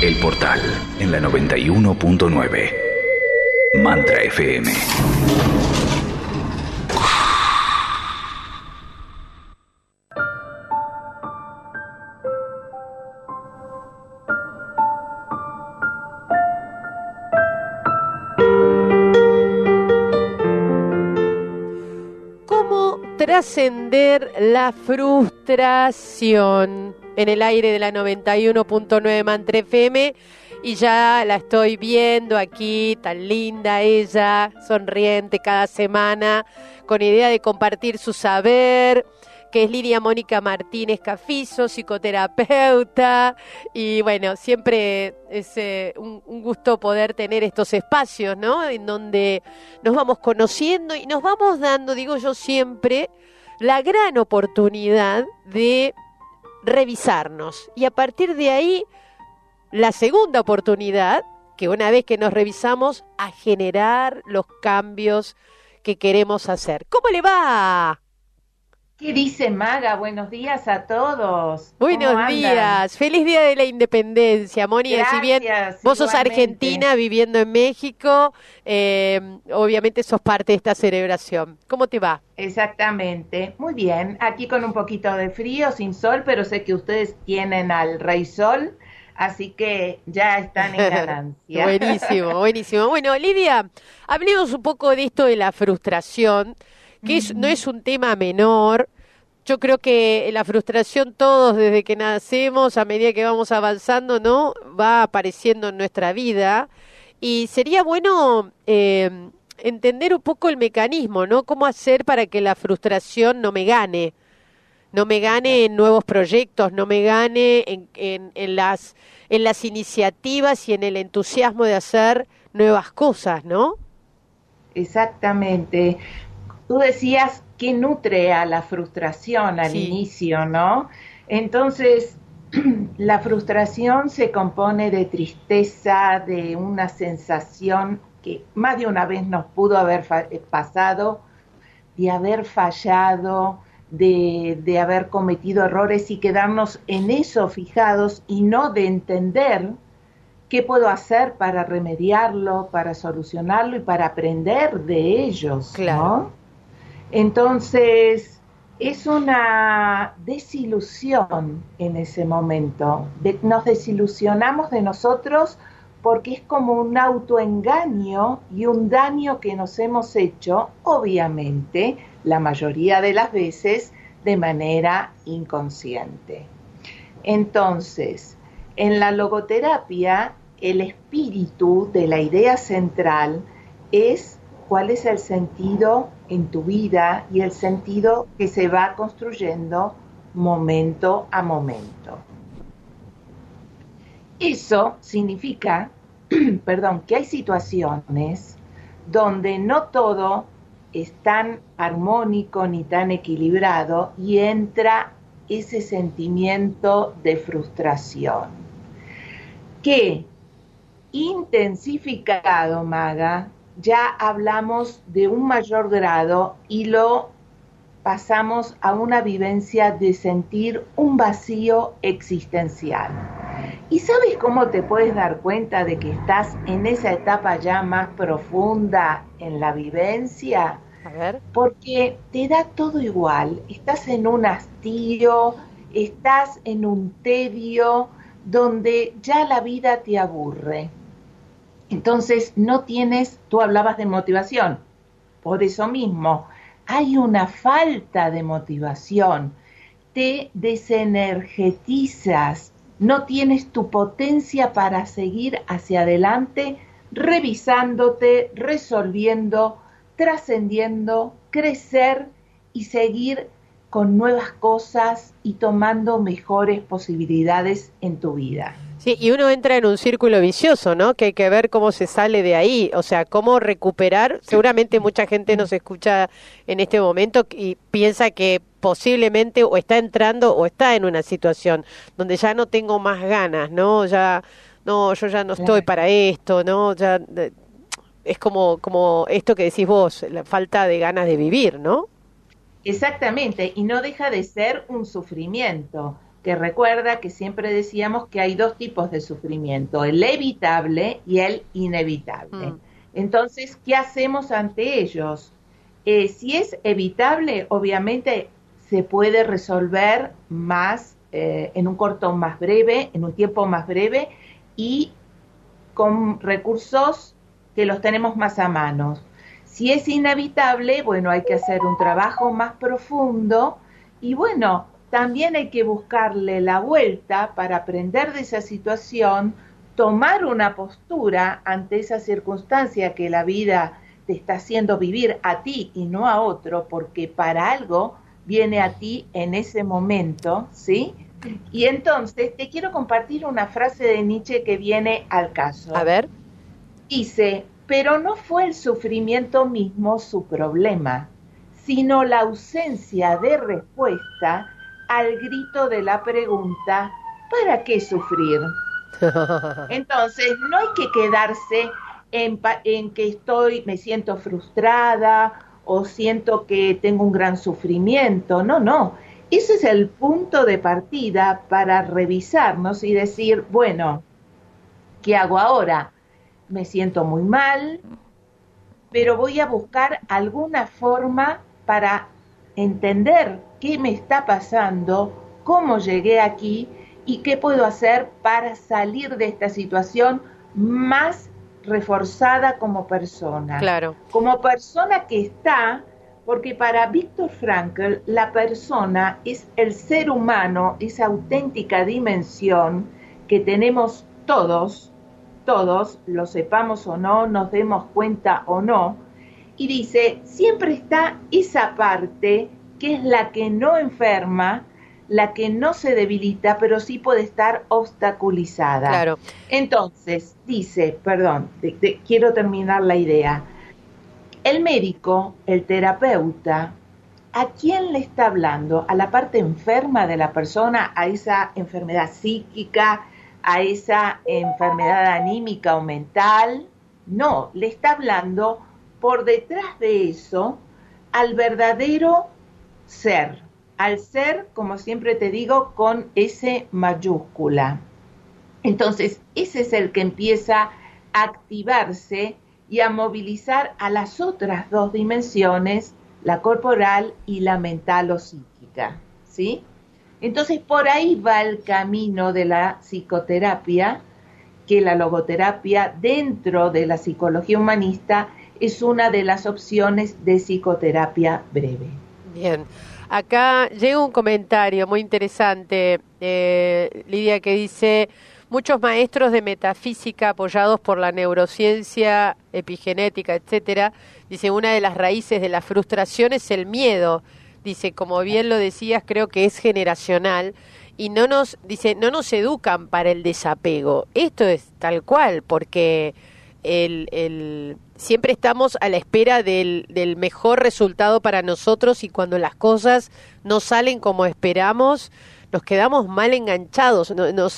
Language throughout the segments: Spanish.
El Portal, en la 91.9. Mantra FM. ¿Cómo trascender la frustración? En el aire de la 91.9 Mantra FM, y ya la estoy viendo aquí, tan linda ella, sonriente cada semana, con idea de compartir su saber, que es Lidia Mónica Martínez Cafizo, psicoterapeuta, y bueno, siempre es un gusto poder tener estos espacios, ¿no? En donde nos vamos conociendo y nos vamos dando, digo yo siempre, la gran oportunidad de revisarnos, y a partir de ahí la segunda oportunidad, que una vez que nos revisamos, a generar los cambios que queremos hacer. ¿Cómo le va? ¿Qué dice Maga? Buenos días a todos. Buenos días, feliz día de la independencia, Moni. Gracias, si bien vos sos igualmente. argentina viviendo en México, obviamente sos parte de esta celebración. ¿Cómo te va? Exactamente, muy bien. Aquí con un poquito de frío, sin sol, pero sé que ustedes tienen al Rey Sol, así que ya están en ganancia. Buenísimo, buenísimo. Bueno, Lidia, hablemos un poco de esto de la frustración, que no es un tema menor. Yo creo que la frustración todos desde que nacemos, a medida que vamos avanzando, ¿no? Va apareciendo en nuestra vida, y sería bueno entender un poco el mecanismo, ¿no? Cómo hacer para que la frustración no me gane en nuevos proyectos, no me gane en las iniciativas y en el entusiasmo de hacer nuevas cosas, ¿no? Exactamente. Tú decías que nutre a la frustración al inicio, ¿no? Entonces, la frustración se compone de tristeza, de una sensación que más de una vez nos pudo haber pasado, de haber fallado, de haber cometido errores y quedarnos en eso fijados y no de entender qué puedo hacer para remediarlo, para solucionarlo y para aprender de ellos, claro, ¿no? Entonces, es una desilusión en ese momento. Nos desilusionamos de nosotros porque es como un autoengaño y un daño que nos hemos hecho, obviamente, la mayoría de las veces, de manera inconsciente. Entonces, en la logoterapia, el espíritu de la idea central es cuál es el sentido en tu vida y el sentido que se va construyendo momento a momento. Eso significa, que hay situaciones donde no todo es tan armónico ni tan equilibrado y entra ese sentimiento de frustración que, intensificado, Maga, ya hablamos de un mayor grado y lo pasamos a una vivencia de sentir un vacío existencial. ¿Y sabes cómo te puedes dar cuenta de que estás en esa etapa ya más profunda en la vivencia? A ver. Porque te da todo igual, estás en un hastío, estás en un tedio donde ya la vida te aburre. Entonces no tienes, tú hablabas de motivación, por eso mismo hay una falta de motivación, te desenergetizas, no tienes tu potencia para seguir hacia adelante, revisándote, resolviendo, trascendiendo, crecer y seguir con nuevas cosas y tomando mejores posibilidades en tu vida. Sí, y uno entra en un círculo vicioso, ¿no? Que hay que ver cómo se sale de ahí, o sea, cómo recuperar. Seguramente mucha gente nos escucha en este momento y piensa que posiblemente o está entrando o está en una situación donde ya no tengo más ganas, ¿no? Yo ya no estoy para esto, ¿no? Ya es como esto que decís vos, la falta de ganas de vivir, ¿no? Exactamente, y no deja de ser un sufrimiento, que recuerda que siempre decíamos que hay dos tipos de sufrimiento, el evitable y el inevitable. Entonces, ¿qué hacemos ante ellos? Si es evitable, obviamente se puede resolver más en un corto más breve, en un tiempo más breve y con recursos que los tenemos más a mano. Si es inevitable, bueno, hay que hacer un trabajo más profundo y bueno, también hay que buscarle la vuelta para aprender de esa situación, tomar una postura ante esa circunstancia que la vida te está haciendo vivir a ti y no a otro, porque para algo viene a ti en ese momento, ¿sí? Y entonces te quiero compartir una frase de Nietzsche que viene al caso. A ver. Dice, pero no fue el sufrimiento mismo su problema, sino la ausencia de respuesta al grito de la pregunta, ¿para qué sufrir? Entonces, no hay que quedarse en que me siento frustrada o siento que tengo un gran sufrimiento. No. Ese es el punto de partida para revisarnos y decir, bueno, ¿qué hago ahora? Me siento muy mal, pero voy a buscar alguna forma para entender qué me está pasando, cómo llegué aquí y qué puedo hacer para salir de esta situación más reforzada como persona. Claro. Como persona que está, porque para Viktor Frankl la persona es el ser humano, esa auténtica dimensión que tenemos todos, lo sepamos o no, nos demos cuenta o no, y dice, siempre está esa parte que es la que no enferma, la que no se debilita, pero sí puede estar obstaculizada. Claro. Entonces, dice, quiero terminar la idea. El médico, el terapeuta, ¿a quién le está hablando? ¿A la parte enferma de la persona? ¿A esa enfermedad psíquica? ¿A esa enfermedad anímica o mental? No, le está hablando por detrás de eso al verdadero ser, al ser, como siempre te digo, con S mayúscula. Entonces, ese es el que empieza a activarse y a movilizar a las otras dos dimensiones, la corporal y la mental o psíquica, ¿sí? Entonces, por ahí va el camino de la psicoterapia, que la logoterapia dentro de la psicología humanista es una de las opciones de psicoterapia breve. Bien, acá llega un comentario muy interesante, Lidia, que dice, muchos maestros de metafísica apoyados por la neurociencia, epigenética, etcétera, dice, una de las raíces de la frustración es el miedo. Dice, como bien lo decías, creo que es generacional y no nos educan para el desapego. Esto es tal cual, porque siempre estamos a la espera del mejor resultado para nosotros y cuando las cosas no salen como esperamos, nos quedamos mal enganchados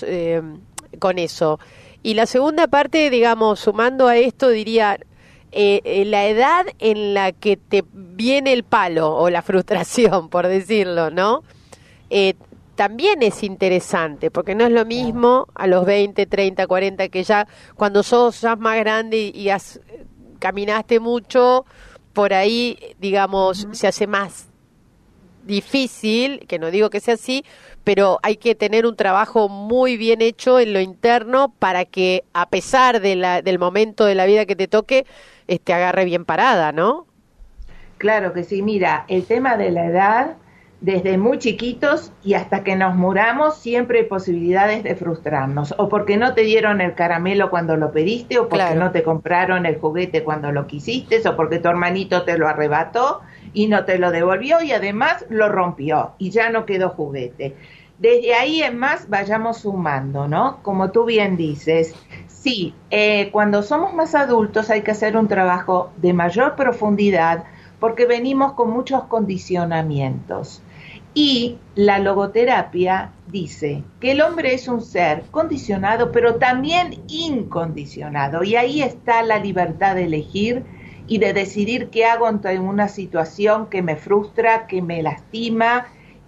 con eso. Y la segunda parte, digamos, sumando a esto, diría, la edad en la que te viene el palo o la frustración, por decirlo, ¿no? También es interesante, porque no es lo mismo a los 20, 30, 40, que ya cuando sos más grande y caminaste mucho, por ahí, digamos, se hace más difícil, que no digo que sea así, pero hay que tener un trabajo muy bien hecho en lo interno para que, a pesar del momento de la vida que te toque, te agarre bien parada, ¿no? Claro que sí, mira, el tema de la edad, desde muy chiquitos y hasta que nos muramos, siempre hay posibilidades de frustrarnos, o porque no te dieron el caramelo cuando lo pediste, o porque no te compraron el juguete cuando lo quisiste, o porque tu hermanito te lo arrebató y no te lo devolvió y además lo rompió y ya no quedó juguete. Desde ahí en más vayamos sumando, ¿no? Como tú bien dices, sí, cuando somos más adultos hay que hacer un trabajo de mayor profundidad porque venimos con muchos condicionamientos. Y la logoterapia dice que el hombre es un ser condicionado, pero también incondicionado. Y ahí está la libertad de elegir y de decidir qué hago ante una situación que me frustra, que me lastima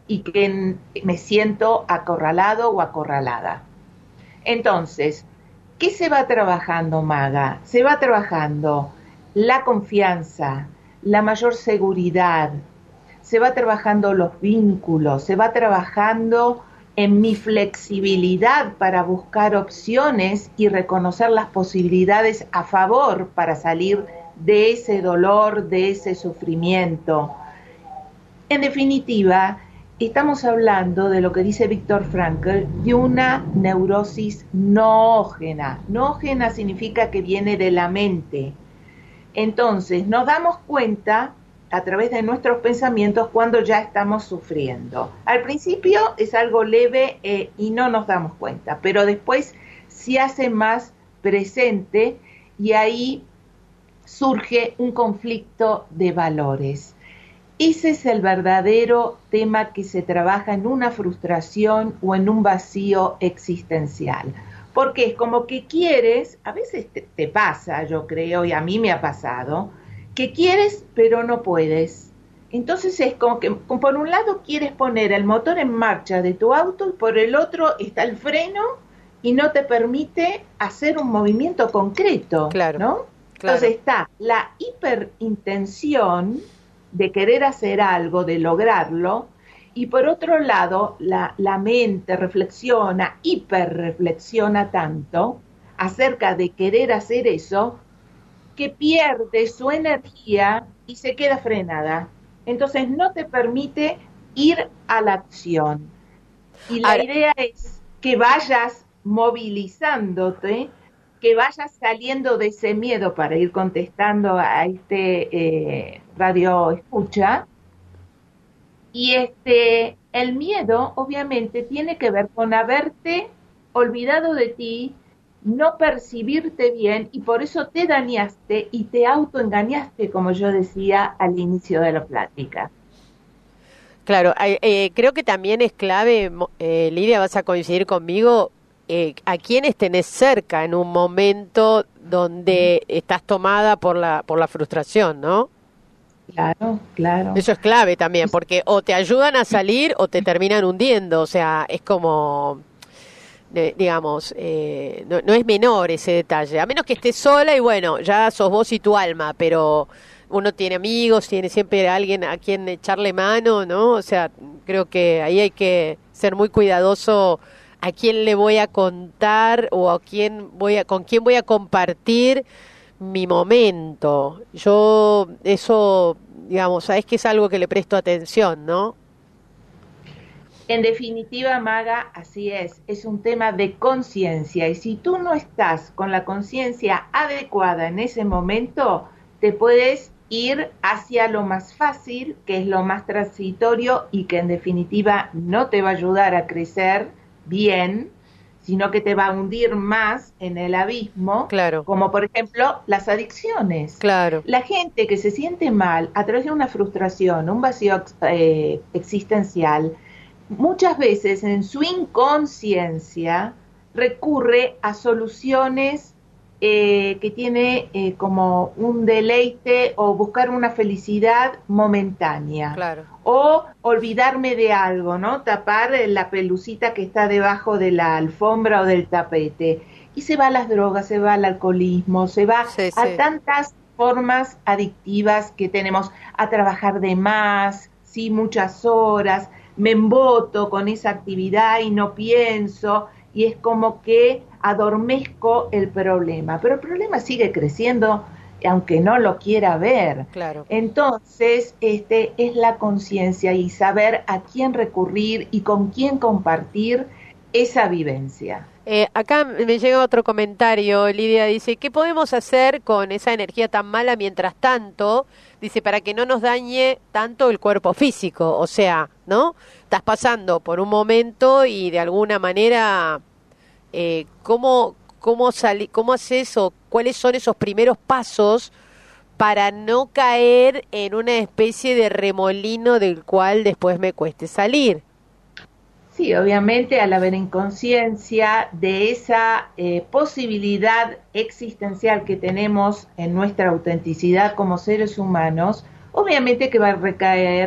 y que me siento acorralado o acorralada. Entonces, ¿qué se va trabajando, Maga? Se va trabajando la confianza, la mayor seguridad, se va trabajando los vínculos, se va trabajando en mi flexibilidad para buscar opciones y reconocer las posibilidades a favor para salir de ese dolor, de ese sufrimiento. En definitiva, estamos hablando de lo que dice Viktor Frankl, de una neurosis noógena. Noógena significa que viene de la mente. Entonces, nos damos cuenta a través de nuestros pensamientos cuando ya estamos sufriendo. Al principio es algo leve y no nos damos cuenta, pero después se hace más presente y ahí surge un conflicto de valores. Ese es el verdadero tema que se trabaja en una frustración o en un vacío existencial. Porque es como que quieres, a veces te pasa, yo creo, y a mí me ha pasado, que quieres pero no puedes. Entonces es como que por un lado quieres poner el motor en marcha de tu auto y por el otro está el freno y no te permite hacer un movimiento concreto, claro, ¿no? Claro. Entonces está la hiperintención de querer hacer algo, de lograrlo, y por otro lado la mente reflexiona, hiperreflexiona tanto acerca de querer hacer eso, que pierde su energía y se queda frenada. Entonces no te permite ir a la acción. Y la idea es que vayas movilizándote, que vayas saliendo de ese miedo para ir contestando a este radio escucha. Y el miedo obviamente tiene que ver con haberte olvidado de ti, no percibirte bien y por eso te dañaste y te autoengañaste, como yo decía al inicio de la plática. Claro, creo que también es clave, Lidia, vas a coincidir conmigo, a quienes tenés cerca en un momento donde estás tomada por la frustración, ¿no? Claro, claro. Eso es clave también, porque o te ayudan a salir o te terminan hundiendo, o sea, es como... digamos, no es menor ese detalle, a menos que estés sola y bueno, ya sos vos y tu alma, pero uno tiene amigos, tiene siempre alguien a quien echarle mano, ¿no? O sea, creo que ahí hay que ser muy cuidadoso a quién le voy a contar o con quién voy a compartir mi momento. Yo eso, digamos, sabes que es algo que le presto atención, ¿no? En definitiva, Maga, así es un tema de conciencia y si tú no estás con la conciencia adecuada en ese momento, te puedes ir hacia lo más fácil, que es lo más transitorio y que en definitiva no te va a ayudar a crecer bien, sino que te va a hundir más en el abismo, claro, como por ejemplo las adicciones. Claro. La gente que se siente mal a través de una frustración, un vacío existencial, muchas veces en su inconsciencia recurre a soluciones que tiene como un deleite o buscar una felicidad momentánea. Claro. O olvidarme de algo, ¿no? Tapar la pelucita que está debajo de la alfombra o del tapete. Y se va a las drogas, se va al alcoholismo, se va a tantas formas adictivas que tenemos, a trabajar de más, sí, muchas horas, me emboto con esa actividad y no pienso, y es como que adormezco el problema, pero el problema sigue creciendo aunque no lo quiera ver. Claro. Entonces, es la conciencia y saber a quién recurrir y con quién compartir esa vivencia. Acá me llega otro comentario, Lidia dice, ¿qué podemos hacer con esa energía tan mala mientras tanto? Dice, para que no nos dañe tanto el cuerpo físico, o sea, ¿no? Estás pasando por un momento y de alguna manera, ¿cómo haces o cuáles son esos primeros pasos para no caer en una especie de remolino del cual después me cueste salir? Sí, obviamente al haber inconsciencia de esa posibilidad existencial que tenemos en nuestra autenticidad como seres humanos, obviamente que va a recaer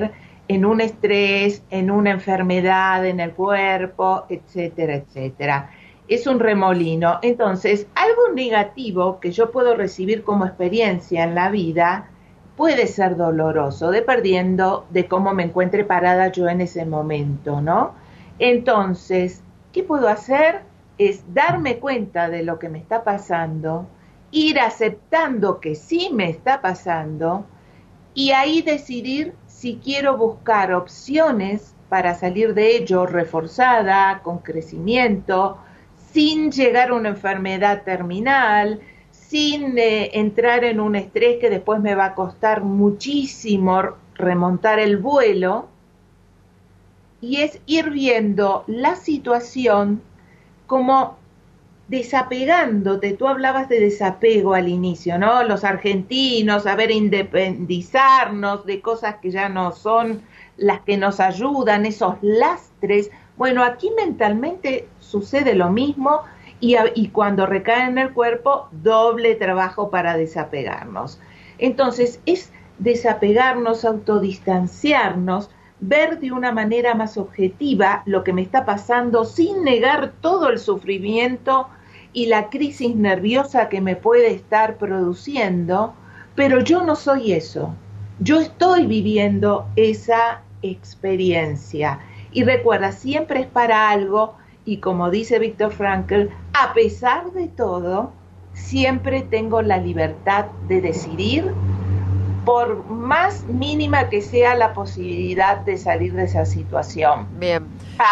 en un estrés, en una enfermedad en el cuerpo, etcétera, etcétera. Es un remolino. Entonces, algo negativo que yo puedo recibir como experiencia en la vida puede ser doloroso, dependiendo de cómo me encuentre parada yo en ese momento, ¿no? Entonces, ¿qué puedo hacer? Es darme cuenta de lo que me está pasando, ir aceptando que sí me está pasando y ahí decidir si quiero buscar opciones para salir de ello reforzada, con crecimiento, sin llegar a una enfermedad terminal, sin entrar en un estrés que después me va a costar muchísimo remontar el vuelo, y es ir viendo la situación como desapegándote. Tú hablabas de desapego al inicio, ¿no? Los argentinos, saber independizarnos de cosas que ya no son las que nos ayudan, esos lastres. Bueno, aquí mentalmente sucede lo mismo y cuando recae en el cuerpo, doble trabajo para desapegarnos. Entonces, es desapegarnos, autodistanciarnos, ver de una manera más objetiva lo que me está pasando sin negar todo el sufrimiento y la crisis nerviosa que me puede estar produciendo, pero yo no soy eso. Yo estoy viviendo esa experiencia. Y recuerda, siempre es para algo, y como dice Viktor Frankl, a pesar de todo, siempre tengo la libertad de decidir, por más mínima que sea la posibilidad de salir de esa situación. Bien.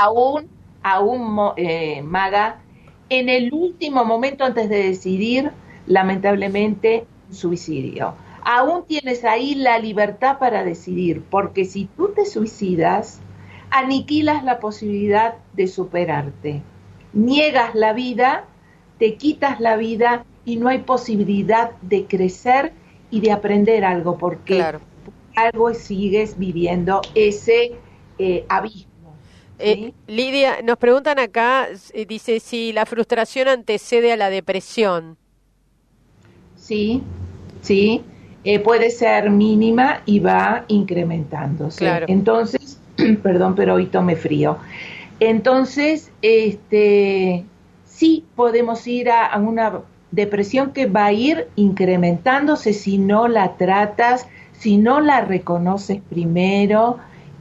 Maga, en el último momento antes de decidir, lamentablemente, suicidio. Aún tienes ahí la libertad para decidir, porque si tú te suicidas, aniquilas la posibilidad de superarte. Niegas la vida, te quitas la vida y no hay posibilidad de crecer y de aprender algo, porque claro, algo sigues viviendo ese abismo. ¿Sí? Lidia, nos preguntan acá, dice, si la frustración antecede a la depresión. Sí, sí, puede ser mínima y va incrementándose. Claro. Entonces, perdón, pero hoy tomé frío. Entonces, sí podemos ir a una depresión que va a ir incrementándose si no la tratas, si no la reconoces primero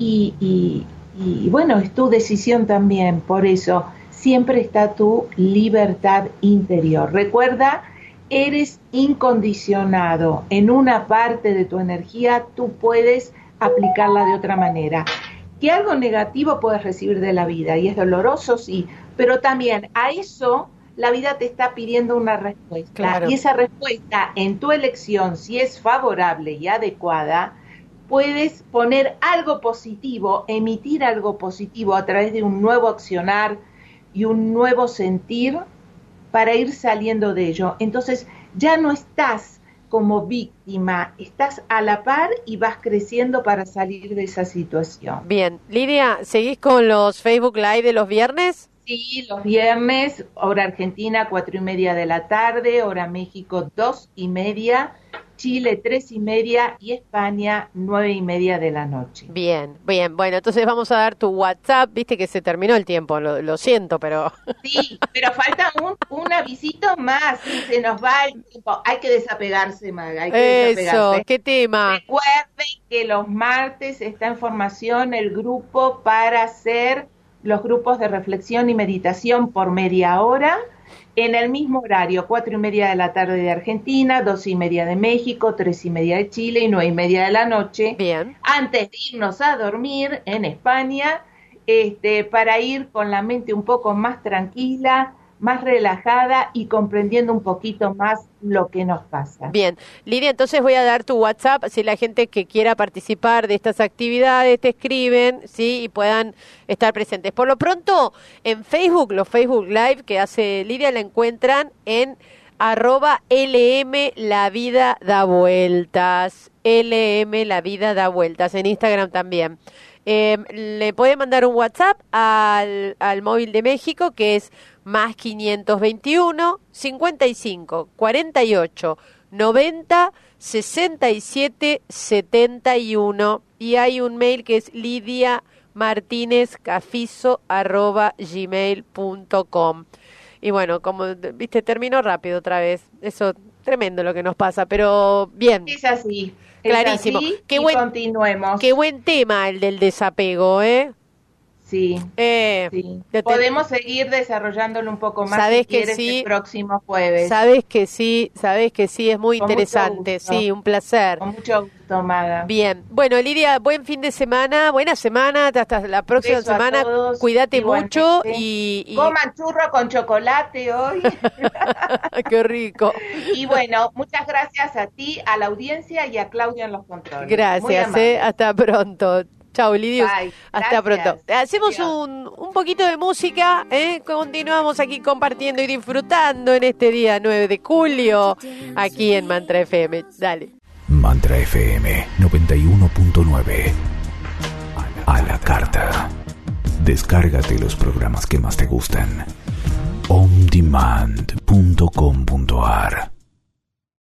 y bueno, es tu decisión también. Por eso siempre está tu libertad interior. Recuerda, eres incondicionado. En una parte de tu energía tú puedes aplicarla de otra manera. Que algo negativo puedes recibir de la vida y es doloroso, sí, pero también a eso la vida te está pidiendo una respuesta. Claro. Y esa respuesta en tu elección, si es favorable y adecuada, puedes poner algo positivo, emitir algo positivo a través de un nuevo accionar y un nuevo sentir para ir saliendo de ello. Entonces ya no estás como víctima, estás a la par y vas creciendo para salir de esa situación. Bien, Lidia, ¿seguís con los Facebook Live de los viernes? Sí, los viernes, hora Argentina, 4:30 de la tarde, hora México, 2:30, Chile, 3:30 y España, 9:30 de la noche. Bien, bien, bueno, entonces vamos a dar tu WhatsApp, viste que se terminó el tiempo, lo siento, pero... Sí, pero falta un avisito más, sí, se nos va el tiempo, hay que desapegarse, Maga, hay que desapegarse. Eso, ¿qué tema? Recuerden que los martes está en formación el grupo para hacer los grupos de reflexión y meditación por media hora, en el mismo horario, 4:30 de la tarde de Argentina, 2:30 de México, 3:30 de Chile y 9:30 de la noche. Bien. Antes de irnos a dormir en España, para ir con la mente un poco más tranquila, más relajada y comprendiendo un poquito más lo que nos pasa. Bien, Lidia, entonces voy a dar tu WhatsApp, si la gente que quiera participar de estas actividades te escriben, sí, y puedan estar presentes. Por lo pronto, en Facebook, los Facebook Live que hace Lidia la encuentran en @LM La Vida Da Vueltas, LM La Vida Da Vueltas, en Instagram también. Le puede mandar un WhatsApp al móvil de México, que es más 521 55 48 90 67 71. y hay un mail que es lidiamartinezcafizo@gmail.com. Y bueno, como viste, terminó rápido otra vez. Eso, tremendo lo que nos pasa, pero bien. Es así. Clarísimo. Es así, Qué y buen, continuemos. Qué buen tema el del desapego, ¿eh? Sí, sí. Podemos seguir desarrollándolo un poco más sabés si quieres sí, el próximo jueves. Sabés que sí, es muy Con interesante. Sí, un placer. Con mucho gusto, Maga. Bien. Bueno, Lidia, buen fin de semana, buena semana, hasta la próxima semana. Cuídate mucho y... Coman churro con chocolate hoy. Qué rico. Y bueno, muchas gracias a ti, a la audiencia y a Claudia en los controles. Gracias, hasta pronto. Chao, Lidius. Bye. Hasta Gracias. pronto. Hacemos un poquito de música, continuamos aquí compartiendo y disfrutando en este día 9 de julio, aquí en Mantra FM. Dale. Mantra FM 91.9. A la carta. Descárgate los programas que más te gustan. ondemand.com